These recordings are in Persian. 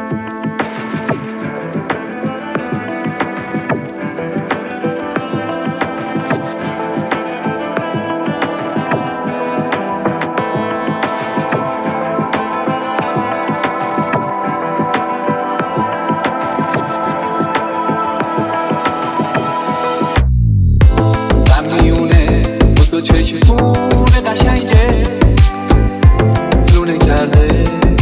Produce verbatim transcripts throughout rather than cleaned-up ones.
چشمون قشنگه لونه کرده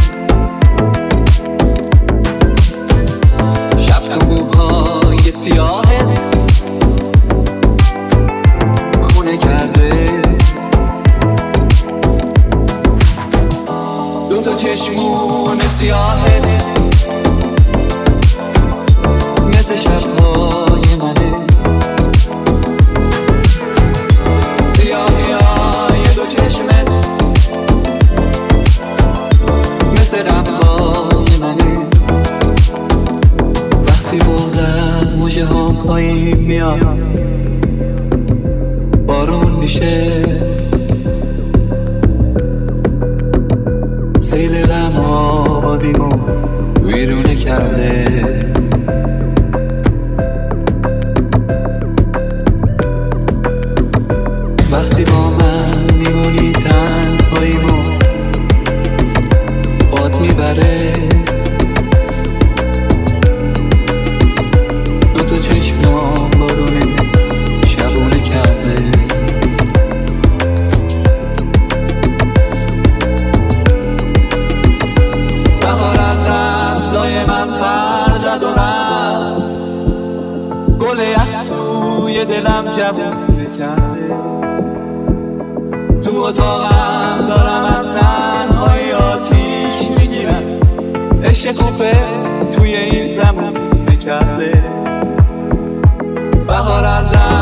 شب تو موهای سیاهه خونه کرده دو تا چشمون سیاهه مثل شبهای منه موجه ها پایین میاد بارون میشه سیل غم آبادیمو ویرونه کرده وقتی با من میمونی تنهاییمو باد میبره تو چشمام بارونه شبونه کرده بهار از رفتای من پر زد و رفت گل یخ توی دلم جوونه کرده تو اتاقم دارم از تنهایی آتیش میگیرم عشق کوفه توی این زمونه کرده بهار از